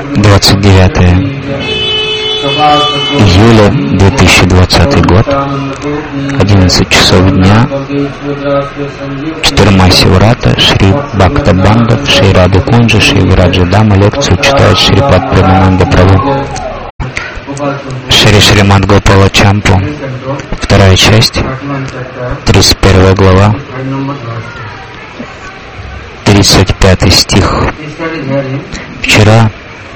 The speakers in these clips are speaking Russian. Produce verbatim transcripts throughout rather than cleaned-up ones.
двадцать девятое июля две тысячи двадцатый год, одиннадцать часов дня, Штурма Сиврата, Шри Бхакта Бандав, Шри Раду Кунджа, Шри Вираджа Дама. Лекцию читает Шрипад Премананда Прабhu. Шри Шримад Гопала Чампу, вторая часть, тридцать первая глава, тридцать пятый стих. Вчера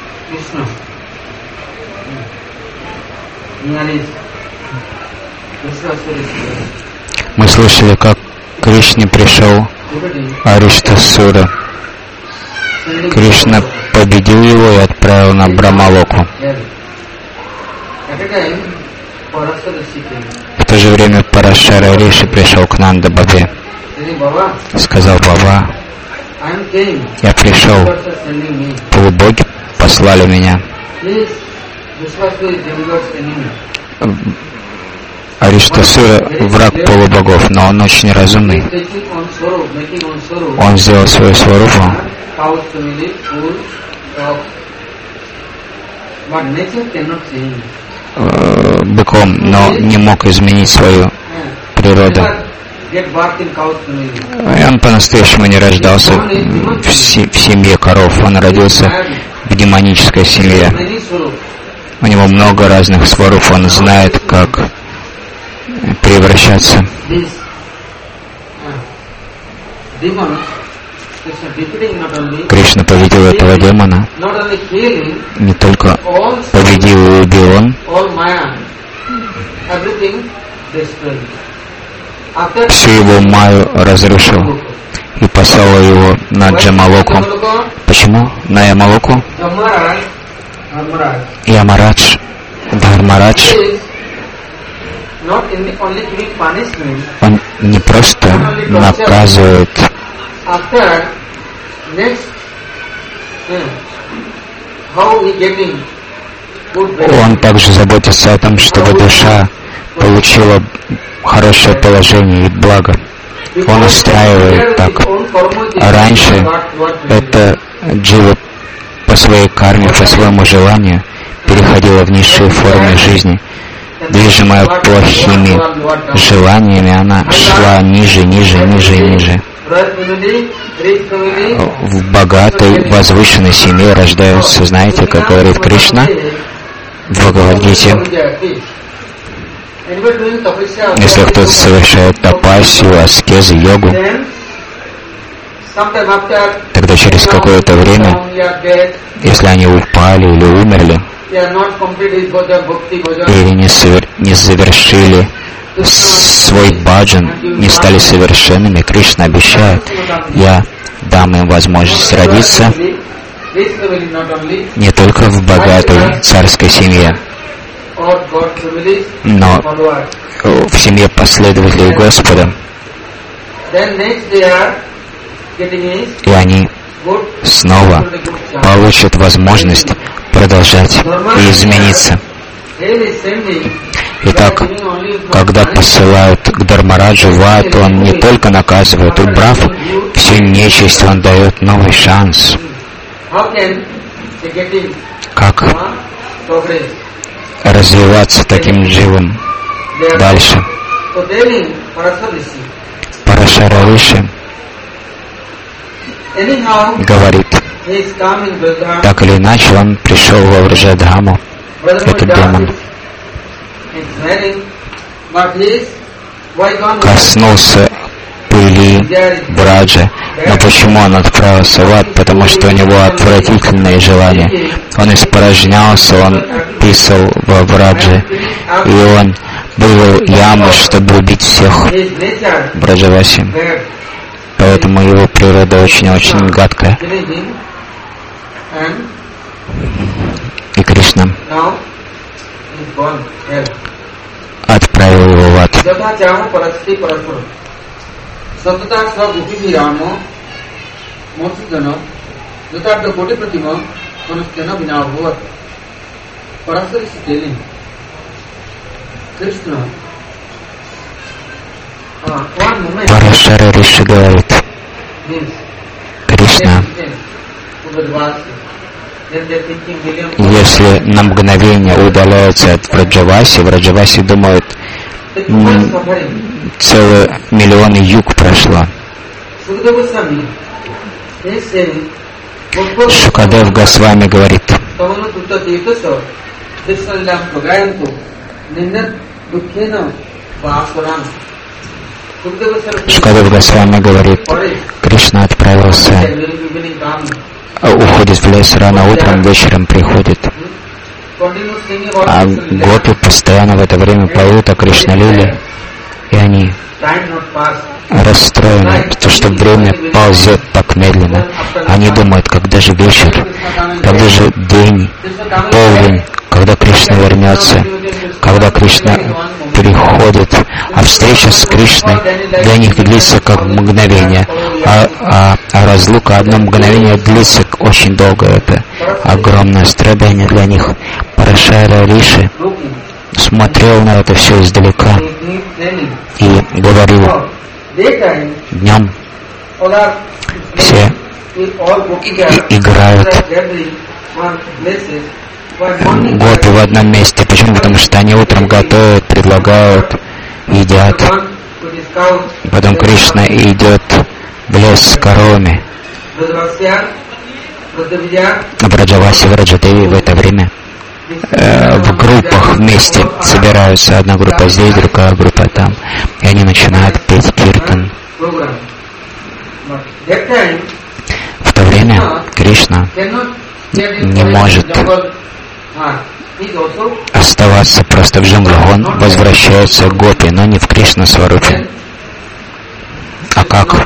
мы слышали, как к Кришне пришел Ариштасура. Кришна победил его и отправил на Брахмалоку. В то же время Парашара Риши пришел к Нанда Бабе. Сказал: Баба, я пришел, полубоги послали меня. Ариштасура — враг полубогов, но он очень разумный. Он сделал свою сварупу быком, но не мог изменить свою природу. И он по-настоящему не рождался в, се- в семье коров. Он родился в демонической семье. У него много разных сваруп. Он знает, как превращаться. Кришна победил этого демона. Не только победил и убил он, всю его майю разрушил и послал его на Джамалоку. Почему на Ямалоку? Ямарадж, Дхармарадж, он не просто наказывает, он также заботится о том, чтобы душа получила хорошее положение и благо. Он устраивает так. А раньше это джива по своей карме, по своему желанию переходила в низшие формы жизни. Движимая плохими желаниями, она шла ниже, ниже, ниже и ниже. В богатой, возвышенной семье рождаются, знаете, как говорит Кришна в Бхагавад-гите. Если кто-то совершает тапасию, аскезы, йогу, тогда через какое-то время, если они упали или умерли, или не, совер... не завершили свой баджан, не стали совершенными, Кришна обещает: я дам им возможность родиться не только в богатой царской семье, но в семье последователей Господа. И они снова получат возможность продолжать и измениться. Итак, когда посылают к Дхармараджу в ад, он не только наказывает, убрав всю нечисть, он дает новый шанс. Как развиваться таким дживом дальше? Парашара Риши говорит, так или иначе он пришел во Враджадхаму, этот демон, коснулся пыли Браджа. Но почему он отправился в ад? Потому что у него отвратительные желания. Он испорожнялся, он писал во Брадже, и он вывел яму, чтобы убить всех Браджаваси. Поэтому его природа очень-очень гадкая. И Кришна отправил его в ад. Парашара Риши говорит, Кришна Если на мгновение удаляются от Враджаваси, Враджаваси думают, целые миллионы юг прошло. Шукадев Госвами говорит, Шукадев Госвами говорит, Кришна отправился, уходит в лес рано утром, вечером приходит. А гопи постоянно в это время поют о Кришна-лиле, и они расстроены, потому что время ползет так медленно. Они думают, когда же вечер, когда же день, полдень, когда Кришна вернется, когда Кришна приходит, а встреча с Кришной для них длится как мгновение, а, а, а разлука одно мгновение длится очень долго. Это огромное страдание для них. Парашара Риши смотрел на это все издалека и говорил, днем все играют гопи в одном месте. Почему? Потому что они утром готовят, предлагают, едят. Потом Кришна идет в лес с коровами. Враджаваси, Враджадеви в это время э, в группах вместе собираются. Одна группа здесь, другая группа там. И они начинают петь киртан. В то время Кришна не может оставаться просто в джунглях. Он возвращается к гопи, но не в Кришна-сварупе. А как?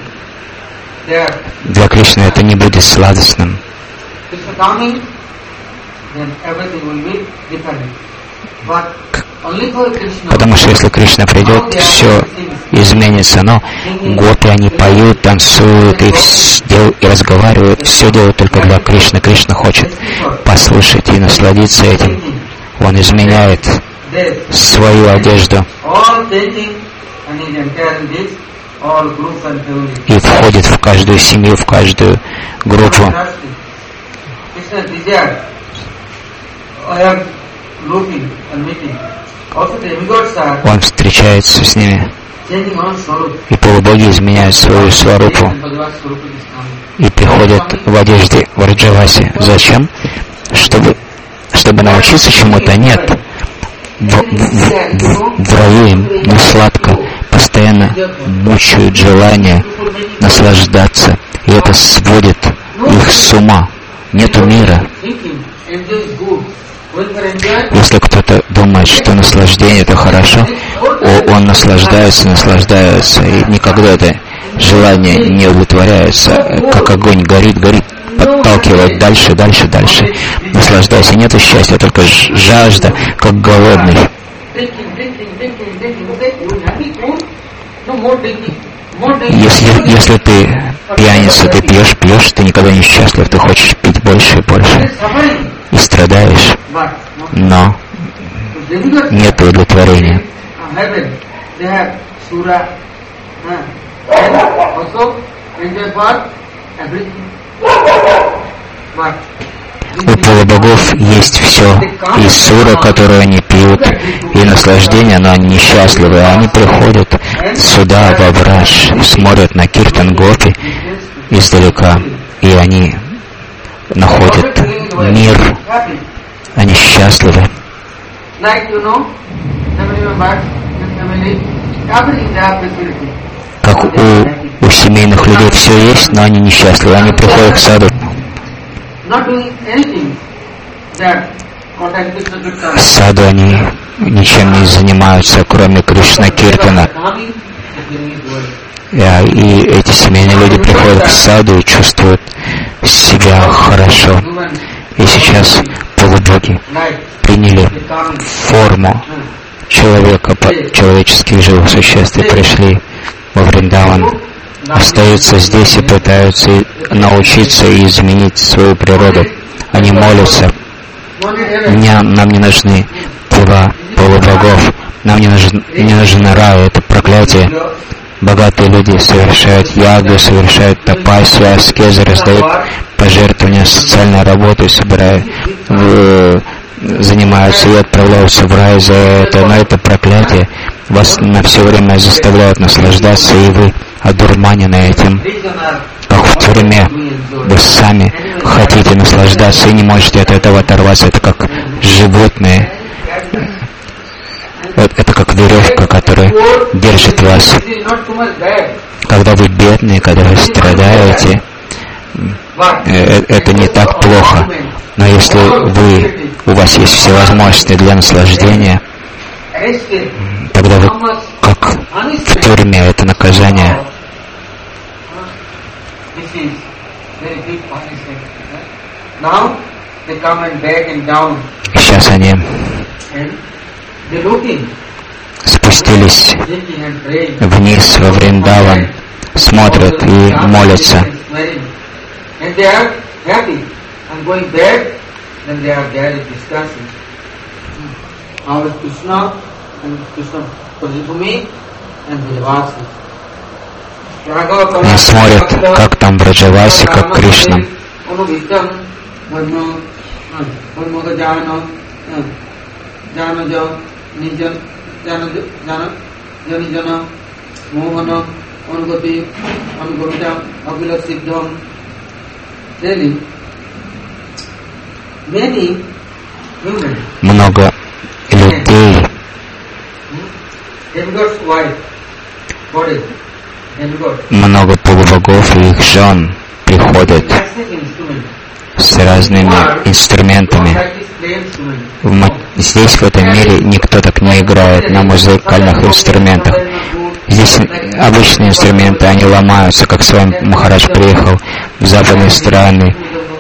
Для Кришны это не будет сладостным. Потому что если Кришна придет, все изменится. Но гопи, они поют, танцуют и, дел, и разговаривают. Все делают только для Кришны. Кришна хочет послушать и насладиться этим. Он изменяет свою одежду и входит в каждую семью, в каждую группу. Он встречается с ними, и полубоги изменяют свою сварупу и приходят в одежде Враджаваси. Зачем? Чтобы, чтобы научиться чему-то? Нет. В, в, в, в раю им не сладко, постоянно мучают желание наслаждаться, и это сводит их с ума. Нету мира. Если кто-то думает, что наслаждение это хорошо, он наслаждается, наслаждается, и никогда это желание не удовлетворяется, как огонь горит, горит, подталкивает дальше, дальше, дальше. Наслаждайся, нету счастья, только жажда, как голодный. Если, если ты пьяница, ты пьешь, пьешь, ты никогда не счастлив, ты хочешь пить больше и больше. И страдаешь, но нет удовлетворения. У полубогов есть все, и сура, которую они пьют, и наслаждение, но они несчастливы. Они приходят сюда, в Абраш, смотрят на киртан гопи издалека, и они находят мир, они счастливы. Как у, у семейных людей все есть, но они несчастливы. Они приходят к саду. В саду они ничем не занимаются, кроме Кришна Киртана. И эти семейные люди приходят к саду и чувствуют себя хорошо. И сейчас полубоги приняли форму человека, человеческих живых существ, и пришли во Вриндаван, остаются здесь и пытаются научиться и изменить свою природу. Они молятся. Мне, нам не нужны дела полубогов, нам не нужен, не нужен рай, это проклятие. Богатые люди совершают ягу, совершают тапасию, аскезы, раздают пожертвования, социальной работой, собирают, в, занимаются и отправляются в рай за это. Но это проклятие вас на все время заставляет наслаждаться, и вы одурманены этим. Как в тюрьме, вы сами хотите наслаждаться и не можете от этого оторваться. Это как животные. Это как веревка, которая держит вас. Когда вы бедные, когда вы страдаете, это не так плохо. Но если вы, у вас есть все возможности для наслаждения, тогда вы как в тюрьме, это наказание. Сейчас они спустились вниз во Вриндаван, смотрят и молятся. Они смотрят, как там Браджаваси, как Кришна. Много людей, много полубогов и их жен приходят с разными инструментами. Здесь, в этом мире, никто так не играет на музыкальных инструментах. Здесь обычные инструменты, они ломаются, как с вами Махарадж приехал в западные страны.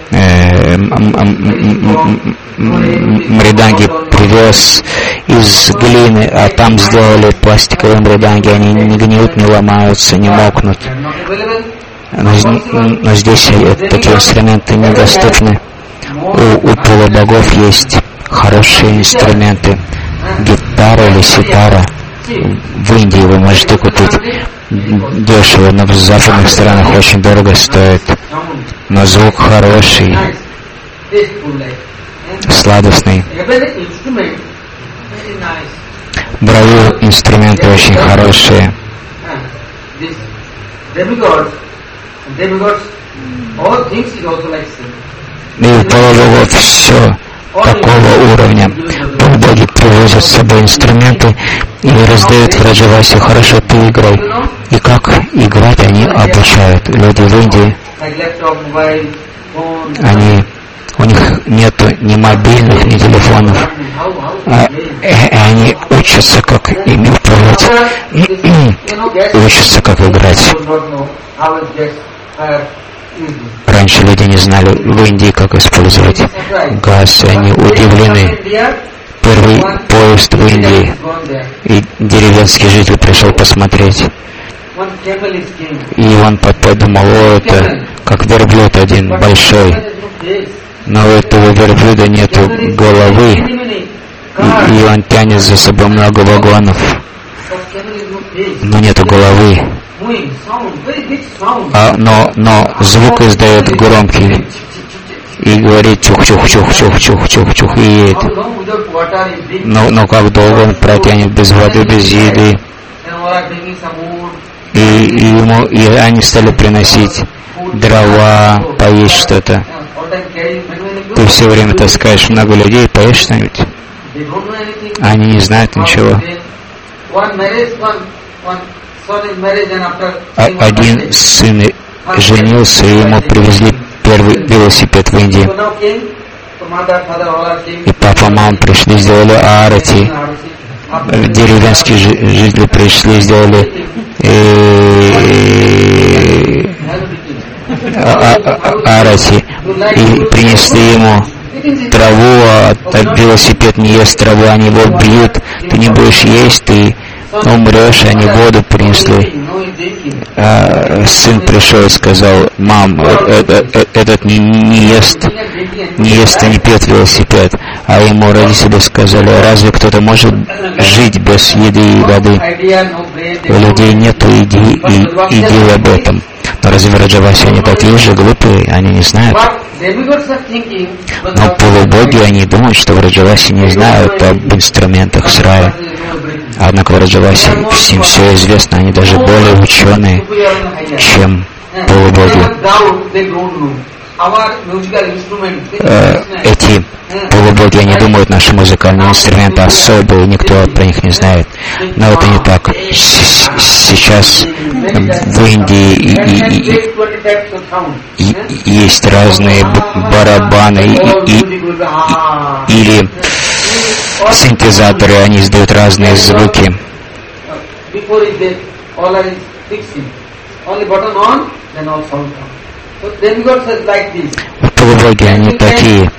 Мриданги привез из глины, а там сделали пластиковые мриданги. Они не гниют, не ломаются, не мокнут. Но, но здесь такие инструменты недоступны. У, у полубогов есть хорошие инструменты. Гитара или ситара. В Индии вы можете купить дешево, но в западных странах очень дорого стоит. Но звук хороший, сладостный. Браву инструменты очень хорошие. И у полубогов все такого уровня. Полубоги привозят с собой инструменты и раздают в Раджавасе. Хорошо, ты играй. И как играть они обучают. Люди в Индии, они, у них нету ни мобильных, ни телефонов. А, и они учатся, как ими управлять. Учатся, как играть. Раньше люди не знали в Индии, как использовать газ, и они удивлены. Первый поезд в Индии, и деревенский житель пришел посмотреть. И он подумал, о, это как верблюд один, большой. Но у этого верблюда нету головы, и, и он тянет за собой много вагонов, но нету головы. А, но, но звук издает громкий и говорит чух-чух-чух-чух-чух-чух-чух и едет. Но, но как долго он протянет без воды, без еды? И, и, ему, и они стали приносить дрова, поесть что-то. Ты все время таскаешь много людей, поешь что-нибудь? Они не знают ничего. Один сын женился, и ему привезли первый велосипед в Индии. И папа, мама пришли, сделали арати. Деревенские жители пришли, сделали арати. И принесли ему траву, а, а велосипед не ест траву, они его бьют. Ты не будешь есть, ты умрешь, они воду принесли. А сын пришел и сказал, мам, этот, этот не, не ест, не ест и не пьет велосипед. А ему родители сказали, разве кто-то может жить без еды и воды? У людей нет идеи, и, идеи об этом. Но разве Враджаваси они такие же глупые? Они не знают. Но полубоги, они думают, что Враджаваси не знают об инструментах с рая. Однако Враджаваси, всем все известно, они даже более ученые, чем полубоги. Э, эти полубоги, они думают, наши музыкальные инструменты особые, никто про них не знает. Но это не так. С сейчас в Индии и, и, и, и есть разные барабаны и, и, и, или синтезаторы, они издают разные звуки. Полубоги, они такие.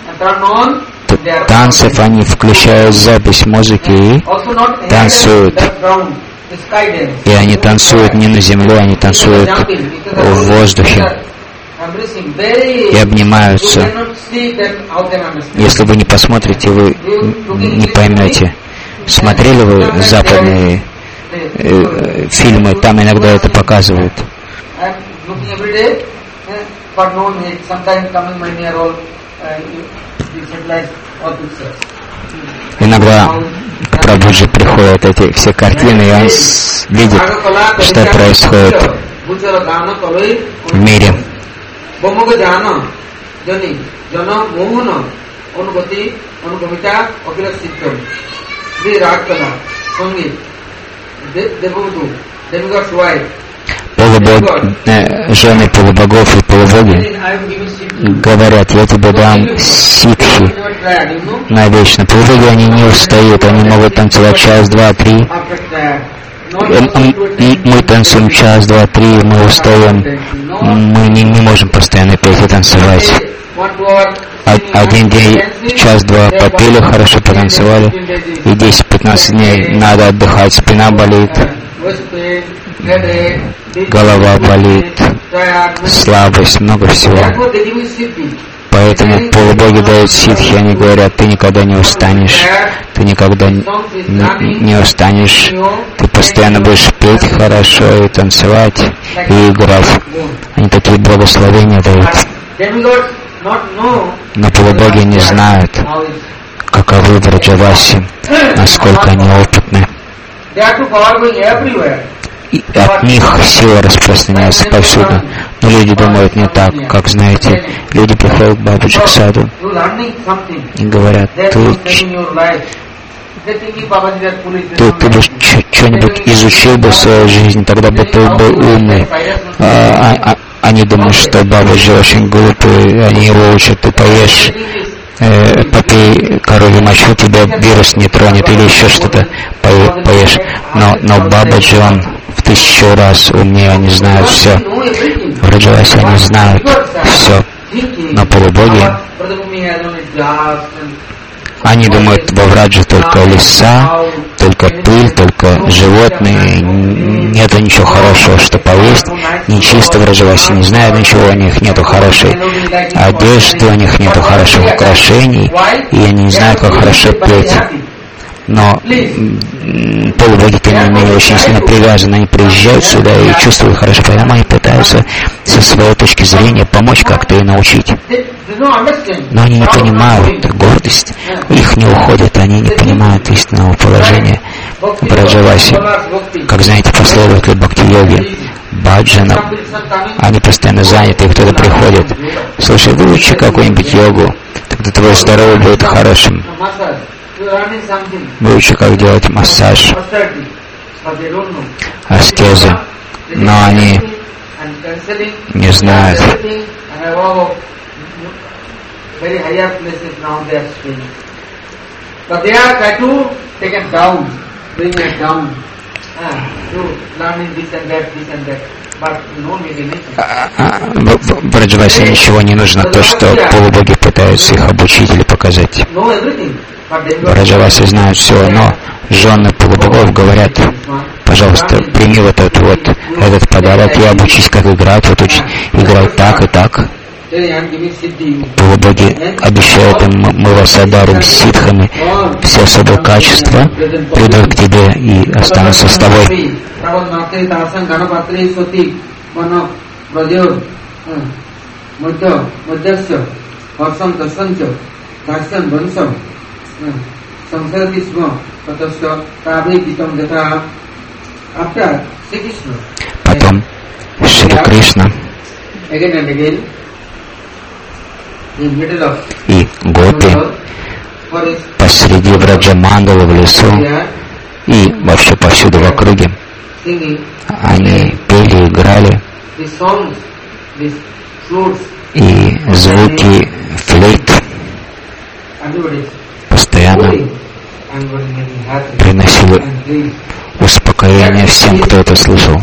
Танцев они включают запись музыки и танцуют. И они танцуют не на земле, они танцуют в воздухе. И обнимаются. Если вы не посмотрите, вы не поймете. Смотрели вы западные э, фильмы, там иногда это показывают. Иногда к Прабхуджи приходят эти все картины, и он видит, что происходит в мире. Полубог, э, жены полубогов и полубоги говорят: я тебе дам ситхи навечно. Полубоги, они не устают, они могут танцевать час, два, три. Мы танцуем час, два, три, мы устаем. Мы не, не можем постоянно петь и танцевать. Один день, час-два попели, хорошо потанцевали, и десять-пятнадцать дней надо отдыхать, спина болит, голова болит, слабость, много всего. Поэтому полубоги дают ситхи, они говорят: ты никогда не устанешь, ты никогда не, не устанешь, ты постоянно будешь петь хорошо и танцевать, и играть. Они такие благословения дают. Но полубоги не знают, каковы Враджаваси, насколько они опытны. И от них сила распространяется повсюду. Но люди думают не так, как знаете. Люди приходят к Бабаджи, к саду, и говорят: ты, ты, ты бы что-нибудь изучил бы в своей жизни, тогда бы ты был умный. А, а, они думают, что Бабаджи очень глупый, они его учат: ты поешь, э, попей коровью мочу, тебя вирус не тронет, или еще что-то поешь. Но, но Бабаджи, он в тысячу раз умнее, они знают все. Враджаваси, они знают все. Но полубоги, они думают, во Враджи только леса, только пыль, только животные, нету ничего хорошего, что поесть. Нечисто Враджаваси не знают ничего, у них нету хорошей одежды, у них нету хороших украшений, и они не знают, как хорошо петь. Но полубоги, тем не менее, очень сильно привязаны, они приезжают сюда и чувствуют хорошо, поэтому они пытаются со своей точки зрения помочь как-то и научить. Но они не понимают, гордость их не уходит, они не понимают истинного положения Враджаваси. Как знаете, последователи бхакти-йоги, баджана, они постоянно заняты, и кто-то приходит: слушай, выучи какую-нибудь йогу, тогда твое здоровье будет хорошим. Выучи, как делать массаж, аскезы, но они не знают. Враджаваси ничего не нужно, то, что полубоги пытаются их обучить или показать. Враджаваси знают все, но жены полубогов говорят: пожалуйста, прими вот этот вот этот подарок и обучись, как играть, вот учить играть так и так. Полубоги обещают им, мы вас одарим ситхами, все особые качества придут к тебе и останутся с тобой. Потом Шри Кришна и гопи посреди Враджамандалы в лесу и вообще повсюду в округе они пели, играли, и звуки флейт постоянно приносили успокоение всем, кто это слышал.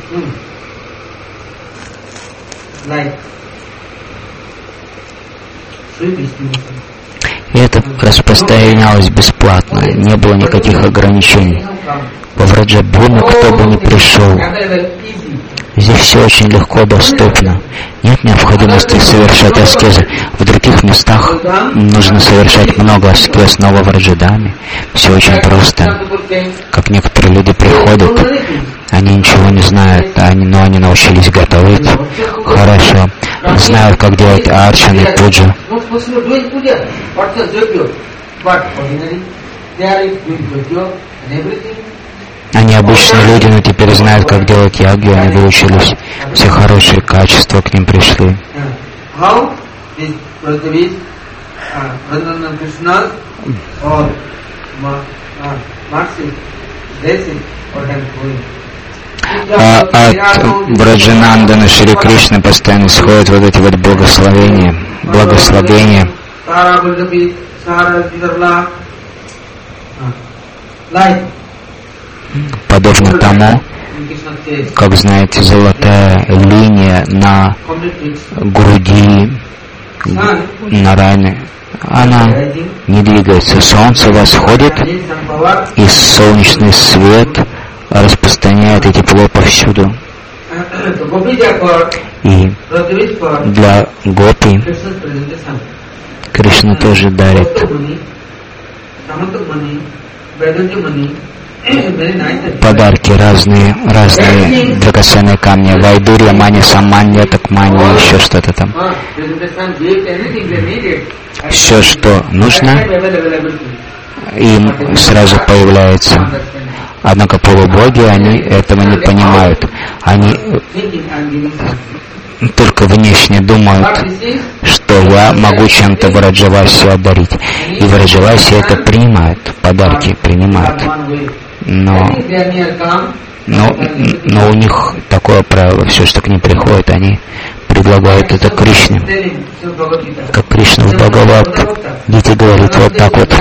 И это распространялось бесплатно, не было никаких ограничений. Во Враджабхуми кто бы ни пришел, здесь все очень легко доступно. Нет необходимости совершать аскезы. В других местах нужно совершать много аскез, но во Враджадаме все очень просто. Как некоторые люди приходят, они ничего не знают, они, но они научились готовить хорошо, знают, как делать арчаны и пуджу. Они обычные люди, но теперь знают, как делать ягью, они выучились. Все хорошие качества к ним пришли. А от Браджанандана Шри Кришны постоянно исходят вот эти вот благословения, благословения. Подобно тому, как знаете, золотая линия на груди Нарайны, она не двигается. Солнце восходит, и солнечный свет распространяет это тепло повсюду. И для гопи Кришна тоже дарит подарки, разные, разные драгоценные камни, вайдурья, мани, саманья, такмани, еще что-то там. Все, что нужно, им сразу появляется. Однако полубоги, они этого не понимают. Они только внешне думают, что я могу чем-то Враджаваси одарить. И Враджаваси это принимают, подарки принимают. Но, но, но у них такое правило, все, что к ним приходит, они предлагают это Кришне. Как Кришна в Бхагавад-гите говорит вот так вот.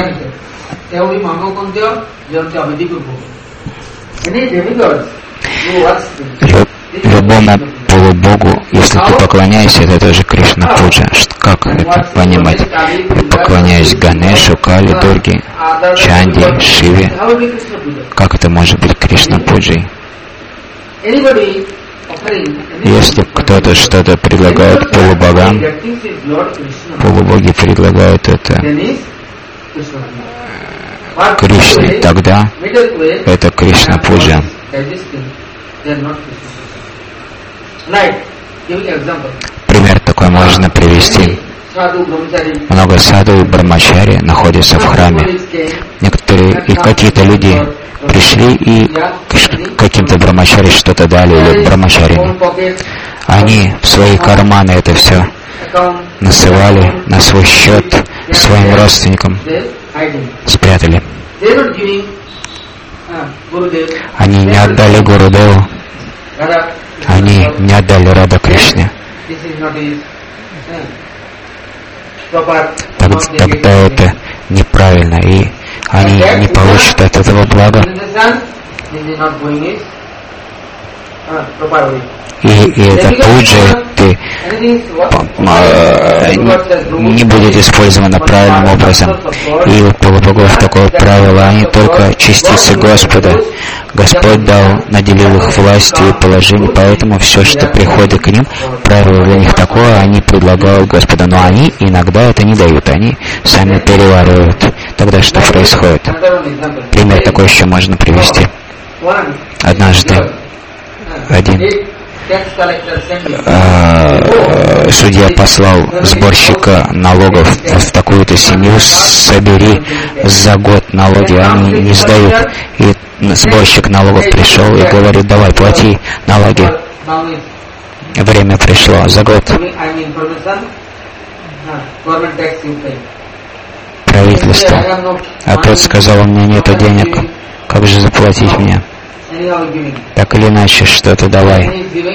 Любому полубогу, если ты поклоняешься, это тоже Кришна Пуджа. Как это понимать? Я поклоняюсь Ганешу, Кали, Дурге, Чанди, Шиве. Как это может быть Кришна Пуджей? Если кто-то что-то предлагает полубогам, полубоги предлагают это Кришне, тогда это Кришна Пуджа. Пример такой можно привести. Много саду и брамачари находятся в храме. Некоторые и какие-то люди пришли и каким-то брамачари что-то дали, или брамачари. Они в свои карманы это все насылали на свой счет своим родственникам, спрятали. Они не отдали Гурудеву, они не отдали Рада Кришне. Так, тогда это неправильно, и они не получат от этого блага. И, и это пуджа, ты не будет использовано правильным образом. И у полубогов такое правило, они только частицы Господа. Господь дал, наделил их властью и положением, поэтому все, что приходит к ним, правило для них такое, они предлагают Господу, но они иногда это не дают, они сами переваривают. Тогда что происходит? Пример такой еще можно привести. Однажды один э, судья послал сборщика налогов в такую-то семью: собери за год налоги, они не сдают. И сборщик налогов пришел и говорит: давай, плати налоги. Время пришло, за год. Правительство. А тот сказал: у меня нету денег, как же заплатить мне? Так или иначе, что-то давай.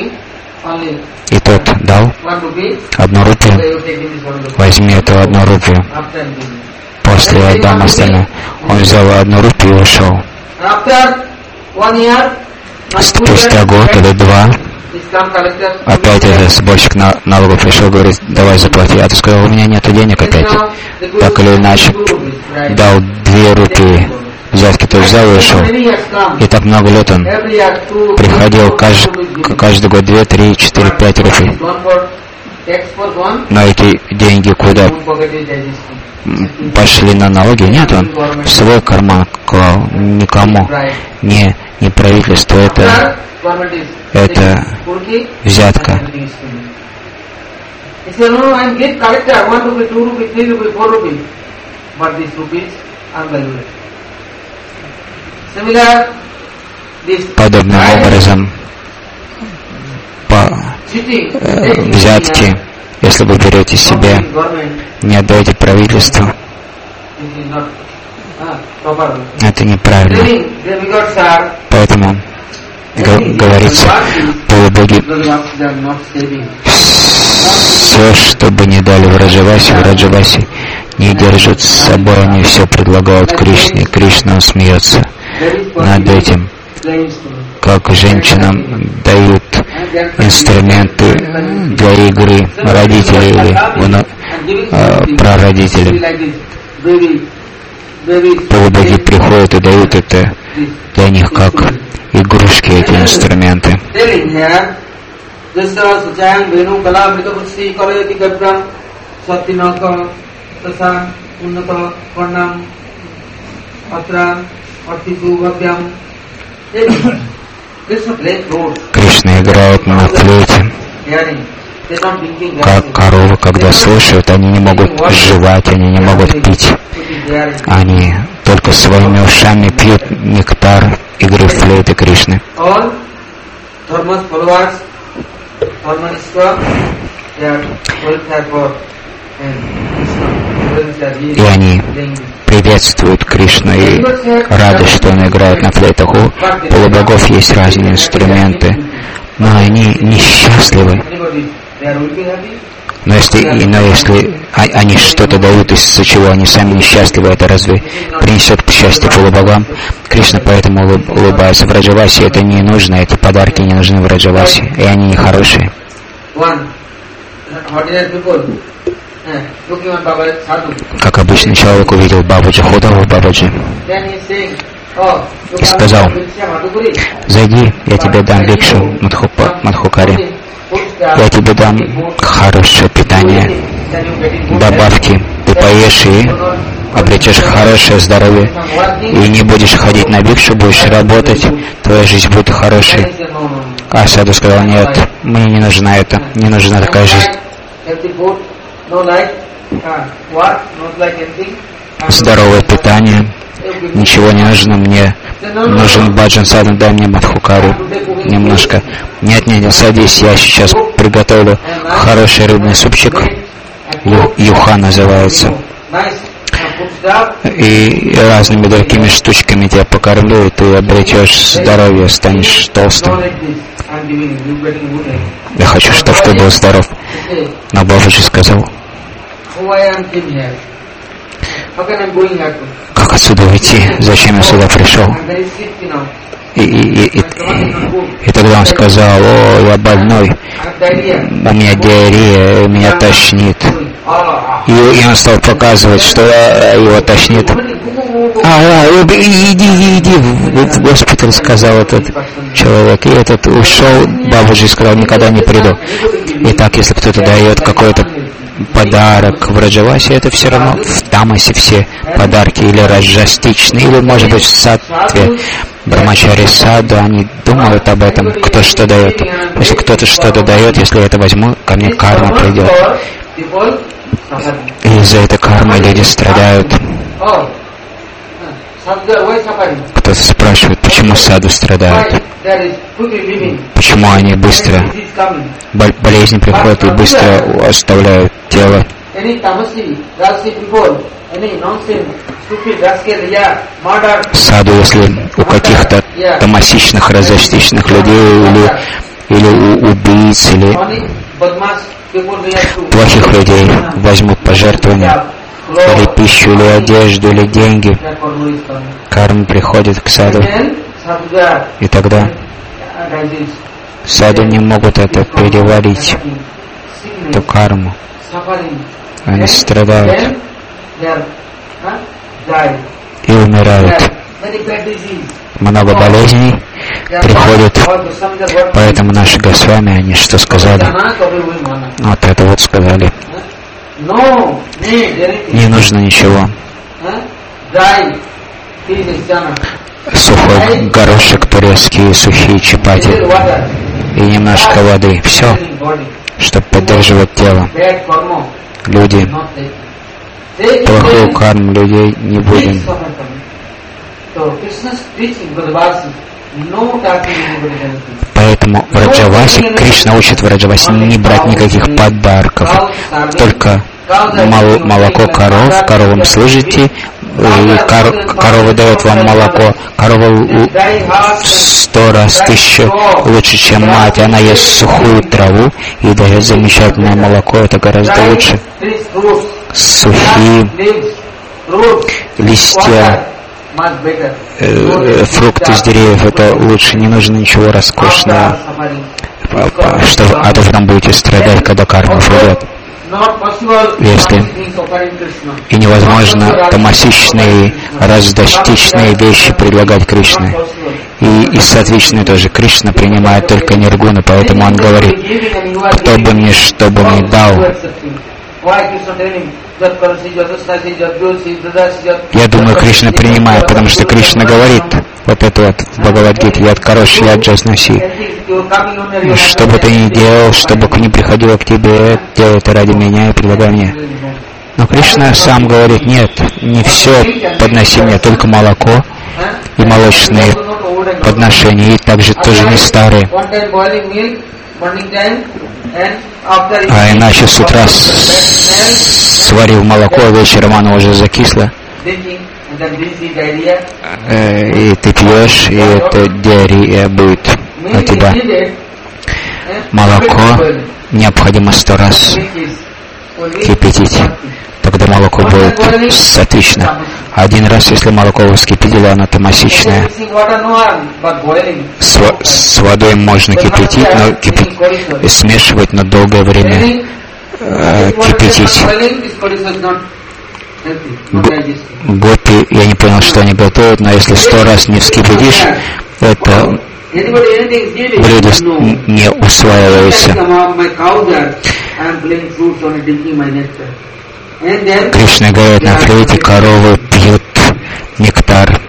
И тот дал одну рупию. Возьми эту одну рупию. После отдам остальное. Он взял одну рупию и ушел. Спустя год или два опять этот сборщик налогов пришел, говорит: давай заплати. А ты сказал: у меня нету денег опять. Так или иначе, дал две рупии. Взятки то взял и ушел. И так много лет он приходил каждый, каждый год две, три, четыре, пять рупий. Но эти деньги куда пошли на налоги? Нет, он в свой карман клал. Никому. Не, не правительство. Это, это взятка. Подобным образом, по э, взятки, если вы берете себе, не отдаете правительству, это неправильно. Поэтому говорится, полубоги, все, что бы не дали в Раджавасе, в Раджавасе не держат с собой, они все предлагают Кришне. Кришна смеется над этим, как женщинам дают инструменты для игры родители или э, прародители. Полубоги приходят и дают это для них как игрушки, эти инструменты. Кришна играет на флейте. Как коровы, когда слушают, они не могут жевать, они не могут пить. Они только своими ушами пьют нектар игры флейты Кришны. И они приветствуют Кришну и рады, что он играет на флейтах. У полубогов есть разные инструменты, но они несчастливы. Но если, но если они что-то дают, из-за чего они сами несчастливы, это разве принесет счастье полубогам? Кришна поэтому улыбается. В Раджавасе это не нужно, эти подарки не нужны в Раджавасе, и они нехорошие. Как обычно, человек увидел Бабаджи, худого Бабаджи, и сказал: зайди, я тебе дам бикшу Мадхукари, я тебе дам хорошее питание, добавки, ты поешь и обретешь хорошее здоровье, и не будешь ходить на бикшу, будешь работать, твоя жизнь будет хорошей. А саду сказал: нет, мне не нужна это, не нужна такая жизнь. Здоровое питание, ничего не нужно мне. Нужен баджан садан, дай мне Мадхукару немножко. Нет, нет, не садись, я сейчас приготовлю хороший рыбный супчик. Ю, юха называется. И разными другими штучками тебя покормлю, и ты обретешь здоровье, станешь толстым. Я хочу, чтобы ты был здоров. Но Бабаджи сказал: как отсюда уйти? Зачем я сюда пришел? И, и, и, и тогда он сказал: о, я больной, у меня диарея, меня тошнит. И, и он стал показывать, что его тошнит. А, а, иди, иди, иди в госпиталь, сказал этот человек. И этот ушел, бабушка сказал: никогда не приду. Итак, если кто-то дает какой-то подарок в Раджавасе, это все равно в Тамасе все подарки, или раджастичные, или, может быть, в саттве. Брамачари саду, они думают об этом, кто что дает. Если кто-то что-то дает, если я это возьму, ко мне карма придет. И из-за этой кармы люди страдают. Кто-то спрашивает, почему саду страдают? Почему они быстро, болезни приходят и быстро оставляют тело? Саду, если у каких-то тамасичных, разостичных людей, или, или у убийц, или плохих людей возьмут пожертвования, или пищу, или одежду, или деньги, карма приходит к саду. И тогда саду не могут это переварить, эту карму. Они страдают и умирают. Много болезней приходит, поэтому наши Госвами, они что сказали? Вот это вот сказали. Не нужно ничего. Сухой горошек турецкий, сухие чапати и немножко воды. Все, чтобы поддерживать тело. Люди, плохую карму людей не будем. Поэтому в Раджавасе, Кришна учит в Раджавасе не брать никаких подарков, только мол, молоко коров, коровам служите, и кор, корова дает вам молоко, корова сто раз, тысячу лучше, чем мать, она ест сухую траву и дает замечательное молоко, это гораздо лучше. Сухие листья, э, фрукты с деревьев, это лучше, не нужно ничего роскошного, что, а то там будете страдать, когда карма придет. Если и невозможно тамасичные, раздостичные вещи предлагать Кришне. И, и соответственно тоже Кришна принимает только ниргуну, поэтому он говорит: кто бы мне что бы мне дал. Я думаю, Кришна принимает, потому что Кришна говорит вот это вот в Бхагавад-гите: яд кароши, яд джазнаси. Что бы ты ни делал, что бы ни приходило к тебе, делай это ради меня и предлагай мне. Но Кришна сам говорит: нет, не все подноси мне, только молоко и молочные подношения, и также тоже не старые. А иначе с утра сварил молоко, а вечером оно уже закисло. И ты пьешь, и это диарея будет у тебя. Молоко необходимо сто раз кипятить. Тогда молоко будет отлично. Один раз, если молоко вы вскипятили, оно тамасичное. С, с водой можно кипятить, но кипятить и смешивать на долгое время э, кипятить. Гопи, я не понял, что они готовят, но если сто раз не вскипятишь, это блюдо не усваивается. Кришна говорит, на флейте коровы пьют нектар.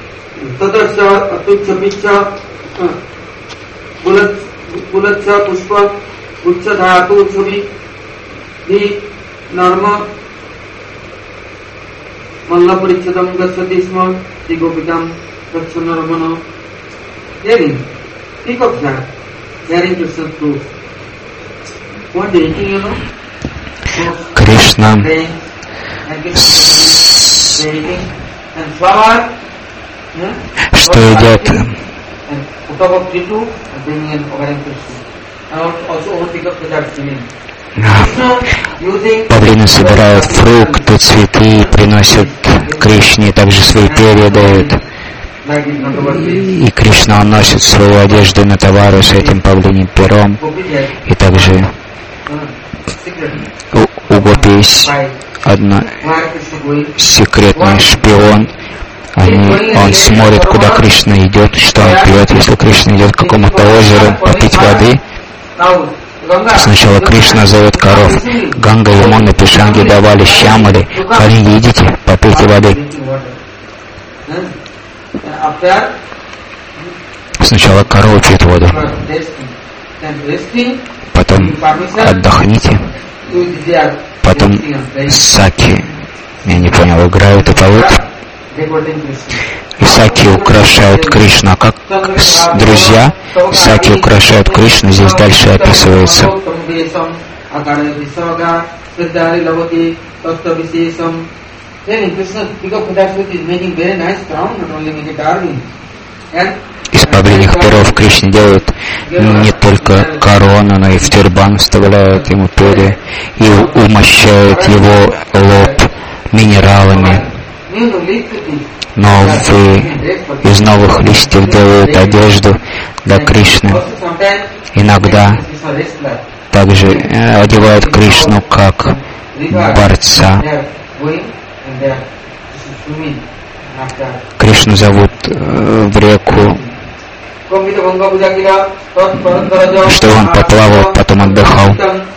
Кришна что едят? Павлины собирают фрукты, цветы, приносят Кришне, также свои перья дают. И Кришна, он носит свою одежду на товару с этим павлиним пером. И также у, у Гопи есть одна секретный шпион. Они, он смотрит, куда Кришна идет, что он пьет. Если Кришна идет к какому-то озеру попить воды, сначала Кришна зовет коров. Ганга, Ямуна, Пишанги давали Шьямали. Коллеги, идите, попейте воды. Сначала коровы пьют воду. Потом отдохните. Потом саки, я не понял, играют и поют. И саки украшают Кришну. А как друзья, саки украшают Кришну, здесь дальше описывается. Из павлиньих перов Кришне делают не только корону, но и в тюрбан вставляют ему перья и умощают его лоб минералами. Новые, из новых листьев делают одежду для Кришны. Иногда также одевают Кришну как борца. Кришну зовут э, в реку, что он поплавал, потом отдыхал.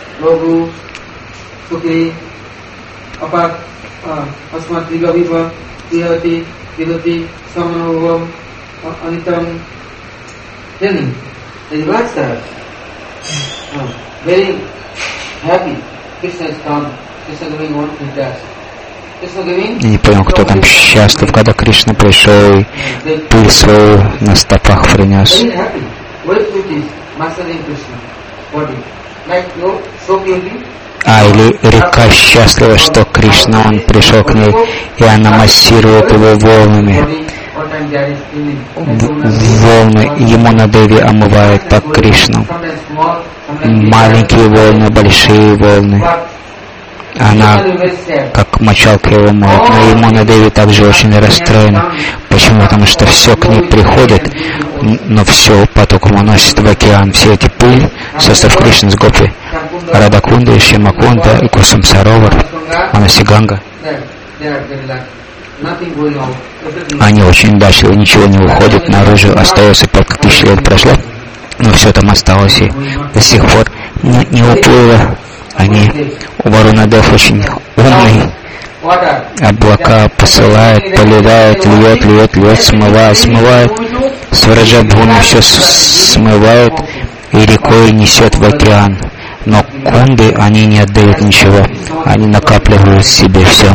Я не понял, кто там счастлив, когда Кришна пришел и пыль свою на стопах принес. А, или река счастлива, что Кришна, он пришел к ней, и она массирует его волнами. Волны Ямуна Деви омывает так Кришну. Маленькие волны, большие волны. Она как мочалка его моет. Но Ямуна Деви также очень расстроена. Почему? Потому что все к ней приходит, но все потоком уносит в океан. Все эти пыль, состав Кришны с Гопи, Радакунда, Шимакунда и Кусам Саровар, Манасиганга. Они очень удачливы, ничего не выходит наружу, остается пять тысяч лет прошло, но все там осталось и до сих пор не, не уплыло. Они, у Варунадев очень умный, облака посылает, поливает, льет, льет, льет, смывает, смывает, с Враджабхуми все смывает и рекой несет в океан. Но кунды, они не отдают ничего, они накапливают себе все.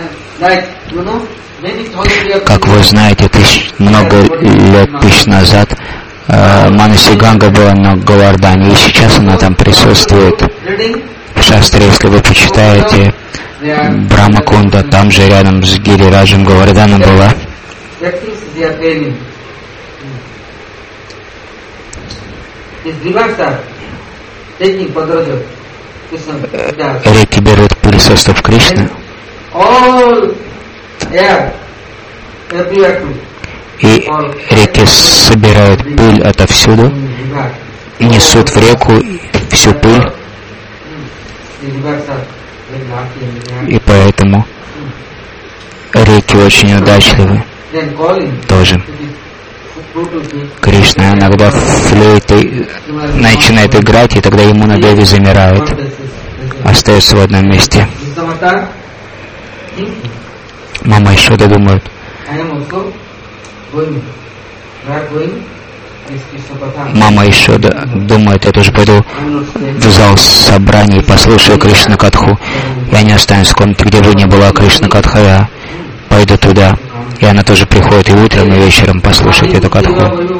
Как вы знаете, тысяч, много лет тысяч назад э, Манасиганга была на Говардане, и сейчас она там присутствует. В Шастре, если вы почитаете, Брахмакунда, там же рядом с Гирираджем Говардана была. Реки берут пыль состав Кришны и реки собирают пыль отовсюду, несут в реку всю пыль, и поэтому реки очень удачливы. Тоже Кришна иногда флейтой начинает играть, и тогда Ямуна Деви замирает, остается в одном месте. Мама и Шода думают, Мама и Шода думает, я тоже пойду в зал собраний и послушаю Кришна Катху. Я не останусь в комнате, где бы не была Кришна Катха, я пойду туда. И она тоже приходит и утром, и вечером послушать эту Катху.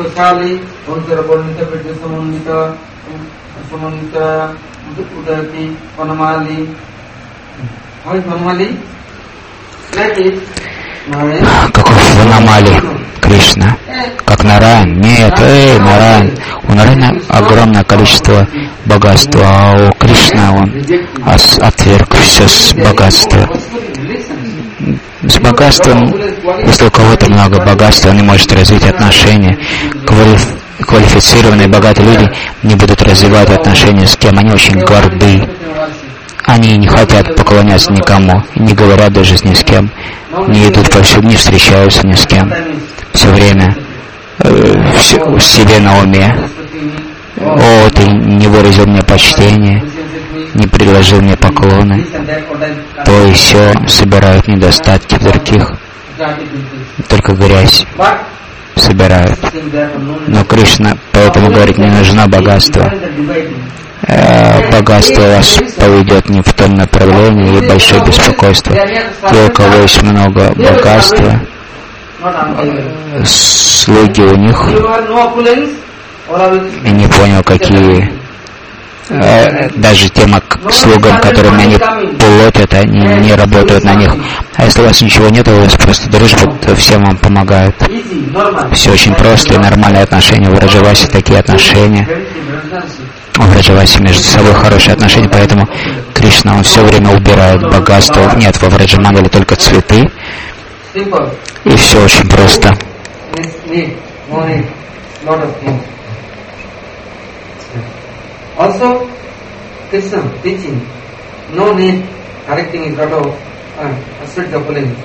Каков Ванамали Кришна? Как Нараян? Нет, эй, Нараян. У Нараяна огромное количество богатства, а у Кришны он отверг все богатство. С богатством, если у кого-то много богатства, он не может развить отношения. Квалиф... Квалифицированные, богатые люди не будут развивать отношения с кем. Они очень горды. Они не хотят поклоняться никому, не говорят даже ни с кем, не идут повсюду, не встречаются ни с кем. Все время э, все, себе на уме. О, ты не выразил мне почтение, не предложил мне поклоны, то и все, собирают недостатки других, только грязь собирают. Но Кришна поэтому говорит, не нужно богатство. Э, богатство вас поведет не в том направлении, и большое беспокойство. Те, у кого есть много богатства, слуги у них, и не понял, какие э, даже тем слугам, которыми они платят, они не работают на них. А если у вас ничего нет, у вас просто дружба, то всем вам помогают. Все очень просто и нормальные отношения. В Враджавасе такие отношения. В Враджавасе между собой хорошие отношения, поэтому Кришна, он все время убирает богатство. Нет, во Враджамандале только цветы. И все очень просто. Also, Krishna teaching, no need correcting his lot of aspects of pulling.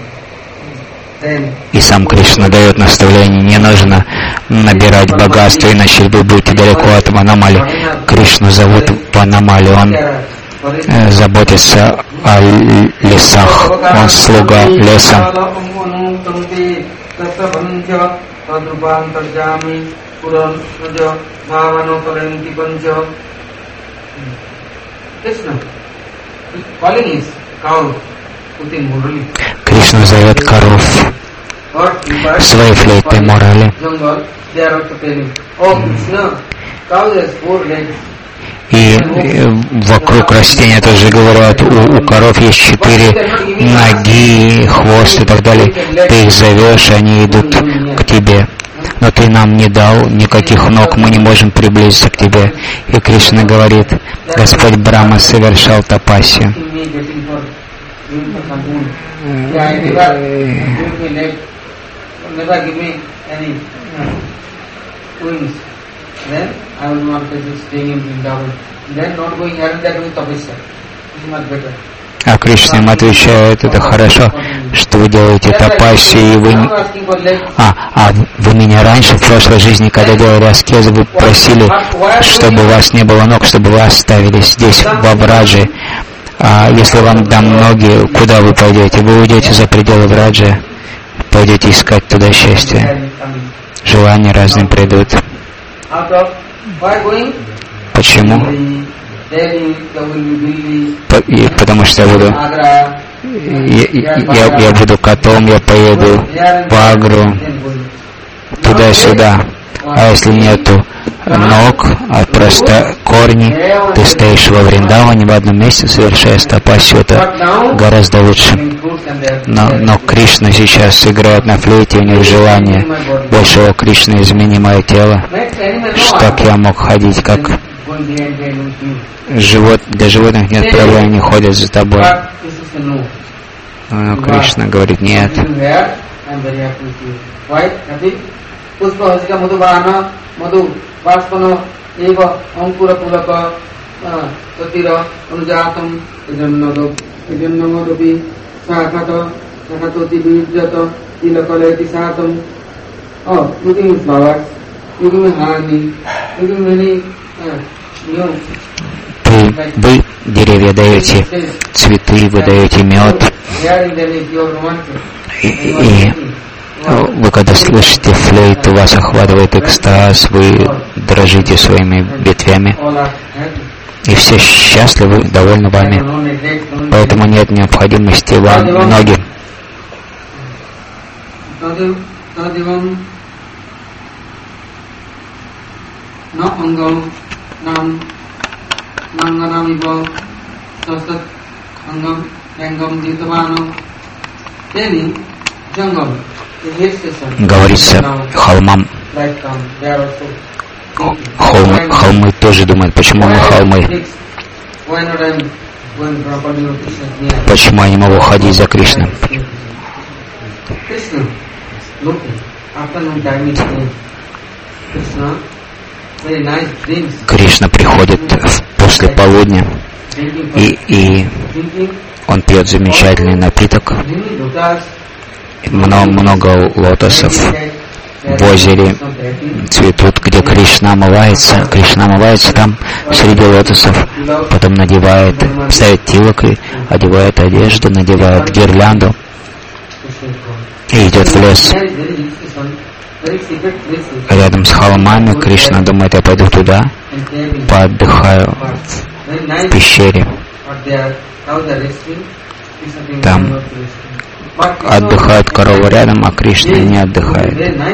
И сам Кришна дает наставление, не нужно набирать богатство, иначе вы будете далеко от Ванамали. Кришну зовут Ванамали, он э, заботится о лесах, он слуга леса. Кришна зовет коров своей флейтой морали. И вокруг растения тоже говорят, у, у коров есть четыре ноги, хвост и так далее. Ты их зовешь, они идут к тебе. Но ты нам не дал никаких ног, мы не можем приблизиться к тебе. И Кришна говорит, Господь Брахма совершал тапасию. А Кришна им отвечает, это хорошо, что вы делаете тапасию, и вы... А, а вы меня раньше, в прошлой жизни, когда делали аскезу, вы просили, чтобы у вас не было ног, чтобы вы оставились здесь, во Врадже. А если вам дам ноги, куда вы пойдете? Вы уйдете за пределы Враджи, пойдете искать туда счастье. Желания разные придут. Почему? И потому что я буду, я, я, я буду котом, я поеду в Агру, туда-сюда. А если нету ног, а просто корни, ты стоишь во Вриндаване в одном месте, совершая тапасию, это гораздо лучше. Но, но Кришна сейчас играет на флейте, у них желание большего. Кришна, измени мое тело, чтоб я мог ходить как живот. Для животных нет проблем, они ходят за тобой. Но Кришна говорит, нет. Вы, вы, деревья, даете цветы, вы даете мед. И, и вы, когда слышите флейту, вас охватывает экстаз, вы дрожите своими ветвями. И все счастливы, довольны вами. Поэтому нет необходимости вам ноги. Говорится холмам. Холмы, холмы тоже думают, почему мы холмы? Почему я не могу ходить за Кришной? Кришна приходит после полудня, и, и он пьет замечательный напиток. Много, много лотосов в озере цветут, где Кришна омывается. Кришна омывается там среди лотосов, потом надевает, ставит тилок и одевает одежду, надевает гирлянду и идет в лес. Рядом с холмами Кришна думает, я пойду туда, поотдыхаю в пещере. Там отдыхают коровы рядом, а Кришна не отдыхает.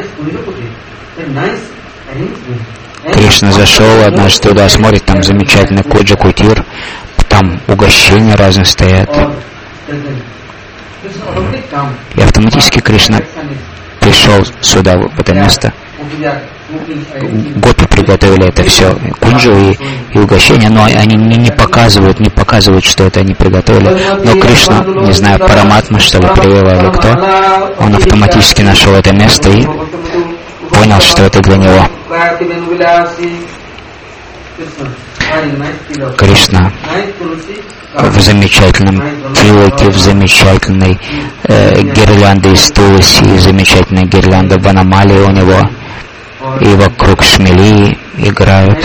Кришна зашел однажды туда, смотрит, там замечательный куджа-кутир, там угощения разные стоят. И автоматически Кришна пришел сюда, в это место. Гопи приготовили это все, кунджу и, и угощения, но они не, не показывают, не показывают, что это они приготовили. Но Кришна, не знаю, Параматма, что ли, привела или кто, он автоматически нашел это место и понял, что это для него. Кришна в замечательном тилоке, в замечательной э, гирлянде из туласи, замечательная гирлянда ванамали у него, и вокруг шмели играют.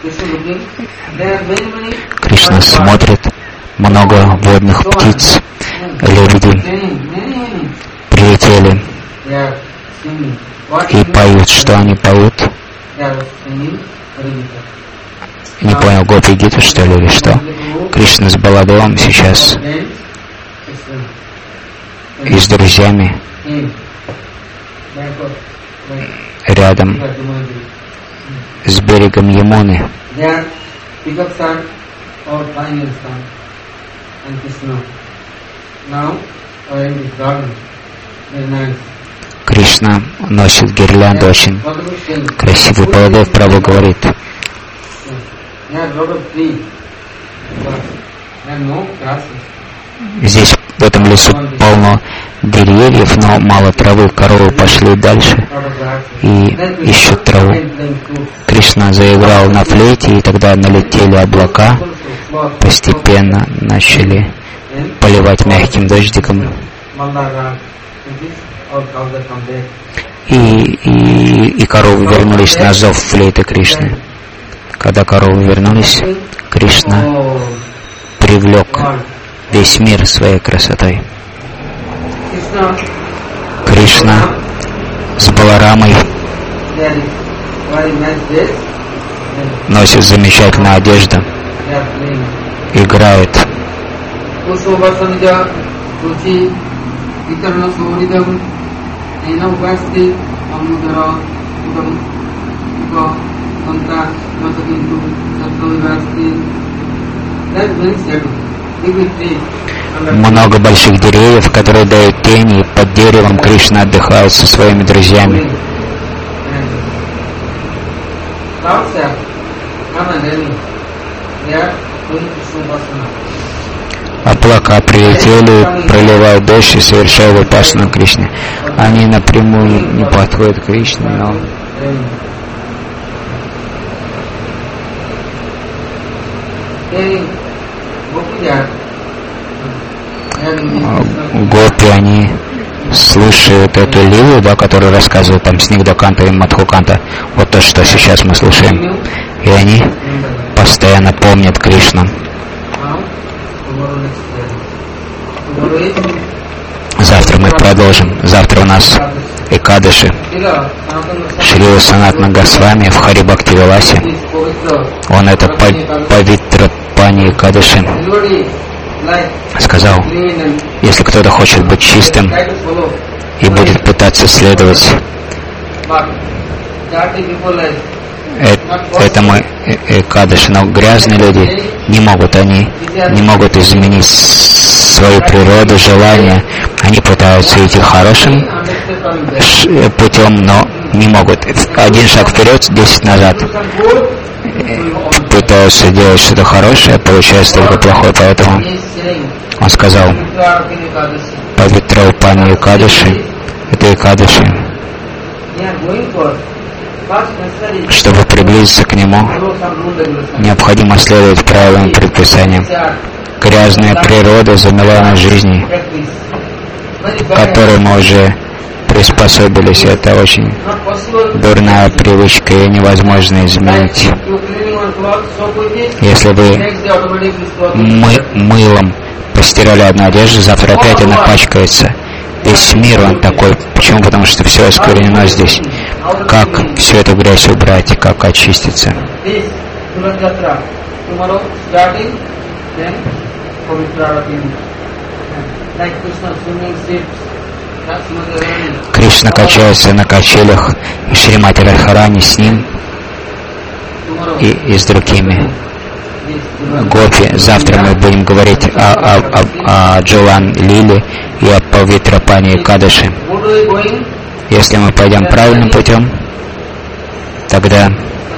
Кришна смотрит, много водных птиц, лебеди прилетели и поют. Что они поют? Не понял, Гопи Гиту, что ли, или что? Кришна с Баладевом сейчас и с друзьями рядом с берегом Ямуны. Кришна носит гирлянду, очень красивый. Баладев Прабху говорит, здесь в этом лесу полно деревьев, но мало травы. Коровы пошли дальше и ищут траву. Кришна заиграл на флейте, и тогда налетели облака, постепенно начали поливать мягким дождиком. И, и, и коровы вернулись на зов флейты Кришны. Когда коровы вернулись, Кришна привлек весь мир своей красотой. Кришна с Баларамой носит замечательную одежду, играет. Много больших деревьев, которые дают тени, и под деревом Кришна отдыхает со своими друзьями. Облака прилетели, проливают дождь и совершают випассану Кришне. Они напрямую не подходят к Кришне, но гопи, они слушают эту лилу, да, которую рассказывают там Снигдаканта и Мадхуканта, вот то, что сейчас мы слушаем, и они постоянно помнят Кришну. Завтра мы продолжим. Завтра у нас Экадаши. Шрила Санатана Госвами в Хари Бхакти Виласе. Он это Павитра Пани Экадаши сказал, если кто-то хочет быть чистым и будет пытаться следовать этому Экадаши, но грязные люди не могут, они не могут изменить свою природу, желания, Они пытаются идти хорошим путем, но не могут. Один шаг вперед, десять назад. Пытаются делать что-то хорошее, получается только плохое, поэтому он сказал: Павитра Упани Экадаши, это Экадаши. Чтобы приблизиться к нему, необходимо следовать правилам и предписаниям. Грязная природа замела нас жизни, к которой мы уже приспособились. Это очень дурная привычка, ее невозможно изменить. Если вы мы, мылом постирали одну одежду, завтра опять она пачкается. Весь мир он такой. Почему? Потому что все осквернено здесь. Как всю эту грязь убрать, как очиститься? Кришна качается на качелях, и Шримати Радхарани с ним и, и с другими. Гопи. Завтра мы будем говорить о, о, о, о Джолан Лиле и о Павитра Пани Экадаши. Если мы пойдем правильным путем, тогда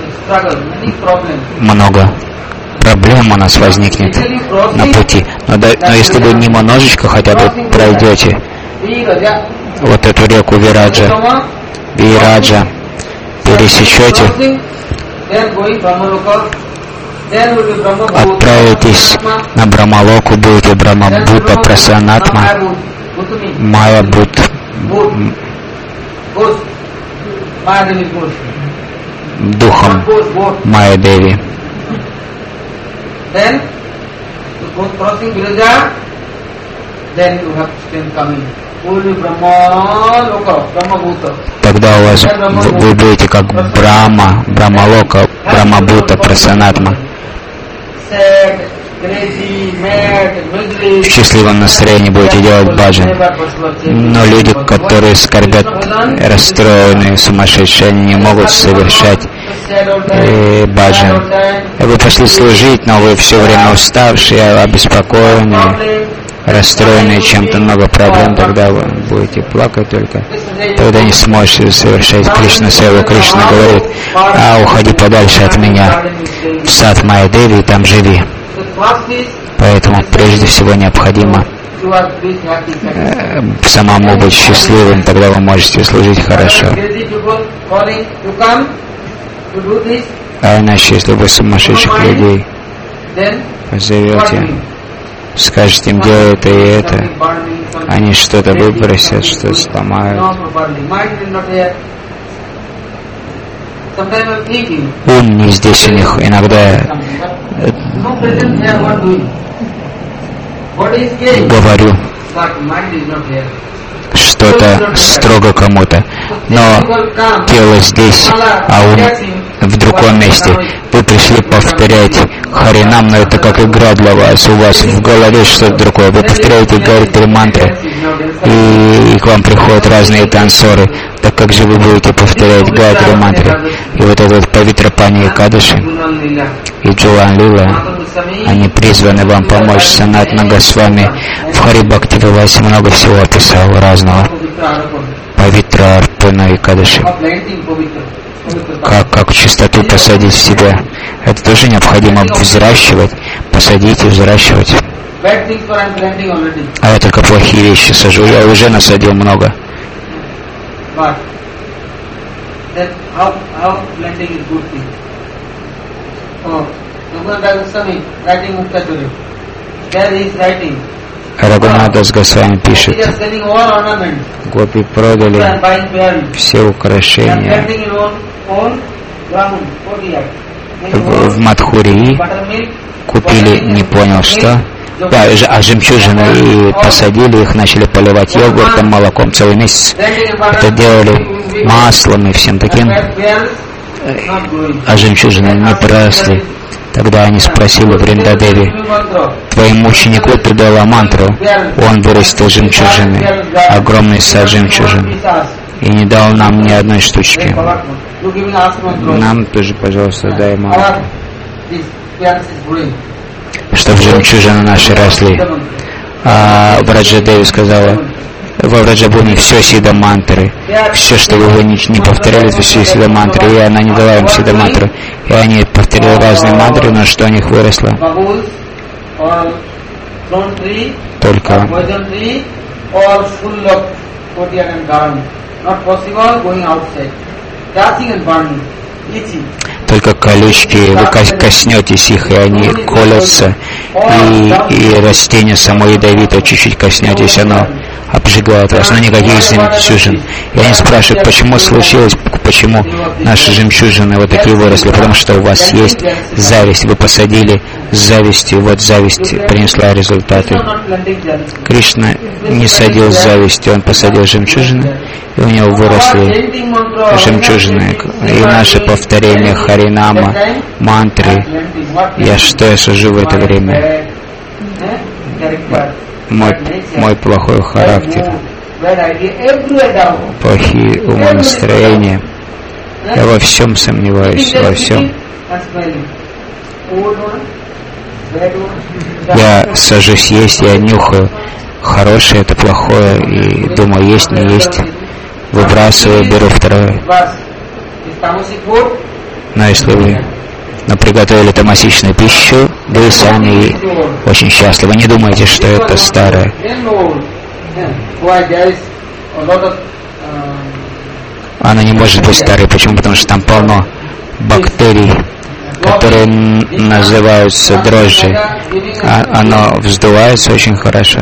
много проблем у нас возникнет на пути. Но, да, но если вы немножечко хотя бы пройдете вот эту реку Вираджа, Вираджа, пересечете, отправитесь на Брамалоку, будете Брамабута Прасанатма, Майя Бут, духом Майя Деви. Тогда у вас вы будете как Брахма, Брамалока, Брамабута Прасанатма. В счастливом настроении будете делать баджан. Но люди, которые скорбят, расстроенные, сумасшедшие, они не могут совершать э, баджан. Вы пошли служить, но вы все время уставшие, обеспокоенные, расстроенные чем-то, много проблем, тогда вы будете плакать только. Тогда не сможете совершать Кришна севу. Кришна говорит: а уходи подальше от меня, в сад Майя Деви, и там живи. Поэтому прежде всего необходимо э, самому быть счастливым, тогда вы можете служить хорошо. А иначе, если вы сумасшедших людей позовете, скажете им: делай это и это, они что-то выбросят, что-то сломают. Ум не здесь у них. Иногда говорю что-то строго кому-то, но тело здесь, а ум в другом месте. Вы пришли повторять Харинам, но это как игра для вас. У вас в голове что-то другое. Вы повторяете Гайатри мантры, и, и к вам приходят разные танцоры. Так как же вы будете повторять Гайатри мантры? И вот этот Павитра Пани Экадаши и Джолан Лила, они призваны вам помочь. Санатана Госвами в Хари Бхакти Виласе много всего описал разного. Павитра Арпана Экадаши. Как, как чистоту посадить в себя. Это тоже необходимо взращивать. Посадить и взращивать. А я только плохие вещи сажу. Я уже насадил много. Рагунатас Госвами пишет: гопи продали все украшения в, в Мадхурии, купили не понял что, да, а жемчужины, и посадили их, начали поливать йогуртом, молоком целый месяц. Это делали маслом и всем таким, а жемчужины не проросли. Тогда они спросили Вриндадеви: твоему ученику ты дала мантру, он вырастил жемчужины, огромный сад жемчужин, и не дал нам ни одной штучки. Нам тоже, пожалуйста, дай мантру, чтобы жемчужины наши росли. А Враджадеви сказала: во Враджабуме все сида мантры. Все, что вы не, не повторяли, это все сида мантры. И она не дала им сида мантры. И они повторяли разные мантры, но что у них выросло? Только Только колючки, вы коснетесь их, и они колятся, и, и растение само ядовито, чуть-чуть коснетесь, оно обжигает вас, но никаких жемчужин. И они спрашивают, почему случилось, почему наши жемчужины вот такие выросли, потому что у вас есть зависть, вы посадили с завистью, вот зависть принесла результаты. Кришна не садил с завистью, он посадил жемчужины, и у него выросли жемчужины. И наше повторение Харинама, мантры, я что я сужу в это время? Мой, мой плохой характер, плохие умонастроения. Я во всем сомневаюсь, во всем. Я сажусь есть, я нюхаю хорошее, это плохое, и думаю, есть, не есть. Выбрасываю, беру второе. Но если вы но приготовили тамасичную пищу, вы сами очень счастливы. Не думайте, что это старое. Она не может быть старой. Почему? Потому что там полно бактерий, которые называются дрожжи. А оно вздувается очень хорошо.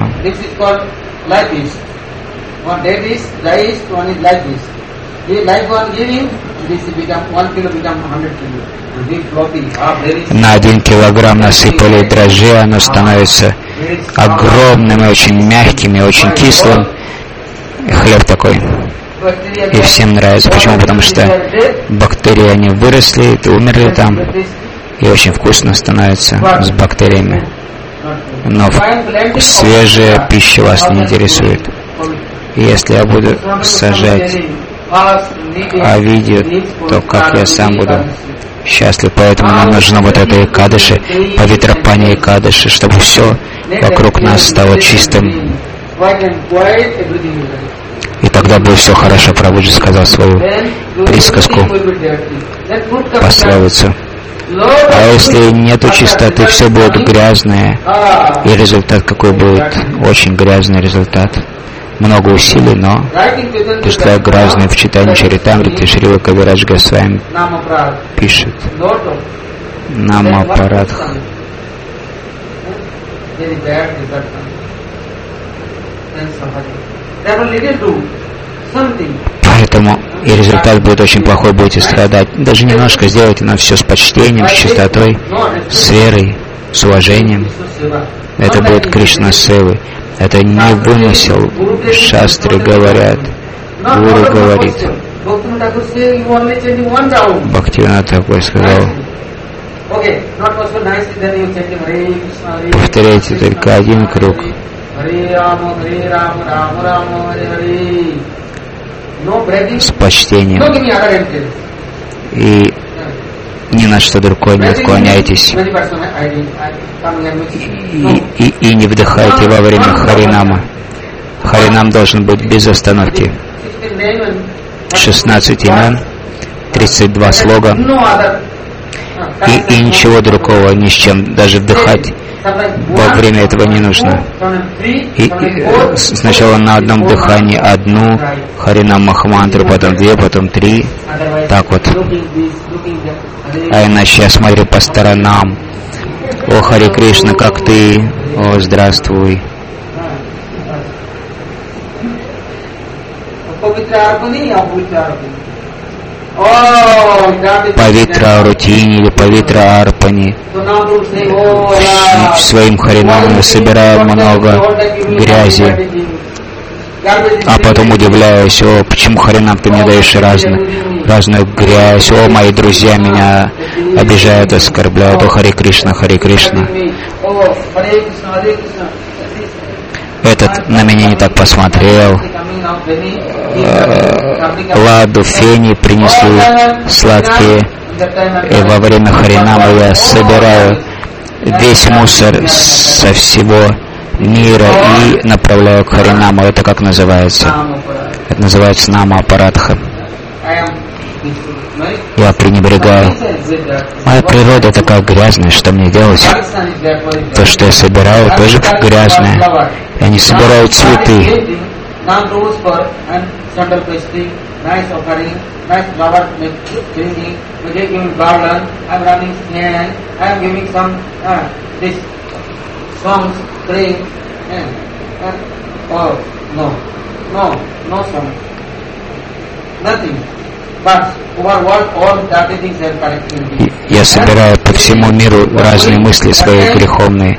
На один килограмм насыпали дрожжи, оно становится огромным и очень мягким и очень кислым. Хлеб такой. И всем нравится. Почему? Потому что бактерии, они выросли, умерли там, и очень вкусно становится с бактериями. Но свежая пища вас не интересует. И если я буду сажать авидью, то как я сам буду счастлив. Поэтому нам нужно вот это Экадаши, Павитрапани Экадаши, чтобы все вокруг нас стало чистым. И тогда будет все хорошо. Прабхуджи сказал свою присказку, пословицу. А если нету чистоты, все будет грязное. И результат какой будет? Очень грязный результат. Много усилий, но пустая грязная. В читании Чаритамриты Шрила Кавирадж Госвами пишет Намапарадх. Поэтому и результат будет очень плохой, будете страдать. Даже немножко сделайте, но все с почтением, с чистотой, с верой, с уважением. Это будет Кришна Севы. Это не вымысел. Шастры говорят, Гуру говорит. Бхактивинод Тхакур сказал, повторяйте только один круг. С почтением. И ни на что другое не отклоняйтесь. И, и, и не вдыхайте во время Харинама. Харинам должен быть без остановки. шестнадцать имен, тридцать два слога. И, и ничего другого, ни с чем. Даже вдыхать во время этого не нужно. И, и сначала на одном дыхании одну Харинам Махамантру, потом две, потом три. Так вот. А иначе я смотрю по сторонам. О, Хари Кришна, как ты? О, здравствуй. Павитра Рутини или Павитра Арпани. В своим Харинам я собираю много грязи. А потом удивляюсь, о, почему Харинам ты мне даешь разную, разную грязь, о, мои друзья меня обижают, оскорбляют, о, Хари Кришна, Хари Кришна. Этот на меня не так посмотрел. Ладу, фени принесли сладкие. И во время Харинама я собираю весь мусор со всего мира и направляю к Харинаму. Это как называется? Это называется Нама Апарадха. Я пренебрегаю. Моя природа такая грязная, что мне делать? То, что я собираю, тоже грязное. Я не собираю цветы. Я собираю по всему миру разные мысли свои греховные.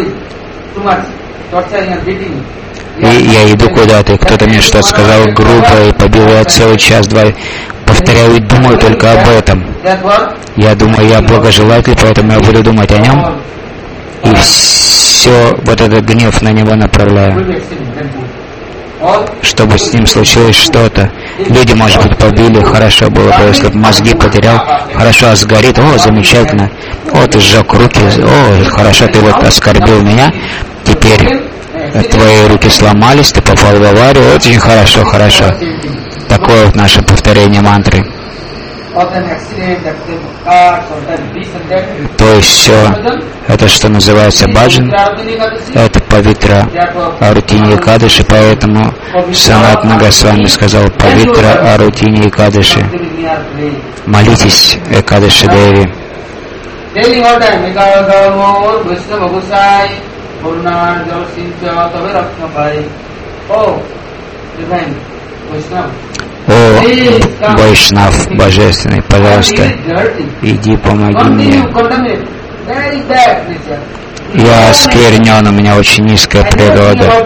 И я иду куда-то, и кто-то мне что-то сказал грубо, и побил я целый час-два. Повторяю и думаю только об этом. Я думаю, я благожелатель, поэтому я буду думать о нем. И все вот этот гнев на него направляю. Чтобы с ним случилось что-то. Люди, может быть, побили, хорошо было бы, если бы мозги потерял. Хорошо, а сгорит, о, замечательно. О, ты сжег руки, о, хорошо, ты вот оскорбил меня. Теперь твои руки сломались, ты попал в аварию, очень хорошо, хорошо. Такое вот наше повторение мантры. То есть все, это что называется баджан, это павитра Арутини Экадаши, поэтому Санатана Госвами сказал павитра Арутини Экадаши. Молитесь Экадаши Деви. О, Вайшнав Божественный, пожалуйста, иди помоги мне. Я осквернен, у меня очень низкая природа.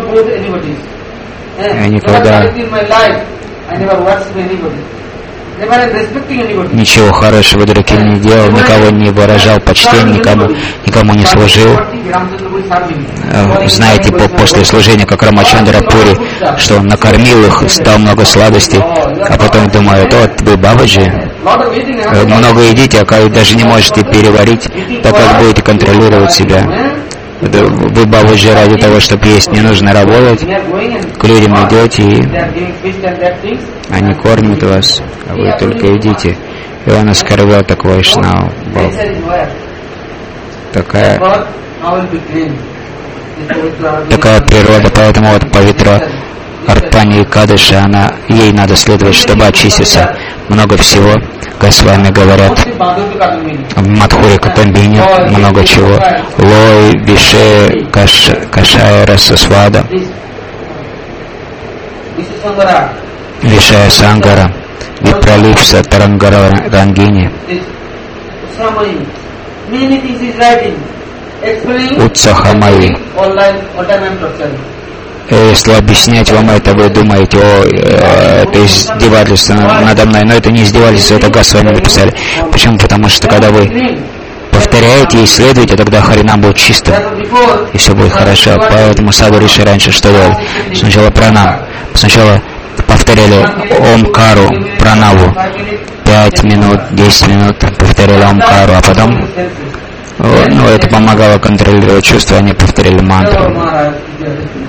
Я никогда ничего хорошего другим не делал, никого не выражал почтения, никому, никому не служил. Знаете, после служения, как Рамачандра Пури, что он накормил их, стал много сладостей, а потом думают, вот вы, Бабаджи, много едите, а даже не можете переварить, так как будете контролировать себя. Вы, Бабаджи, ради того, чтобы есть, не нужно работать, к людям идете, и они кормят вас, а вы только идите. И он оскорбил так Вайшнаву. Такая, такая природа, поэтому вот павитра Арпани Экадаши, она, ей надо следовать, чтобы очиститься. Много всего, как с вами говорят, в Мадхуре Катамбине, много чего. Лой, Више, каш, Кашая, Расасвада, Вишая Сангара, Випралипса, Тарангара, Рангини, Утсахамаи. Если объяснять вам это, вы думаете, о, э, это издевательство надо мной, но это не издевательство, это Госвами написали. Почему? Потому что когда вы повторяете и исследуете, тогда Харинам будет чистым, и все будет хорошо. Поэтому Саду Риши раньше что делали? Сначала пранам, сначала повторяли Омкару, пранаву, пять минут, десять минут повторяли Омкару, а потом, ну, это помогало контролировать чувства, они повторяли мантру.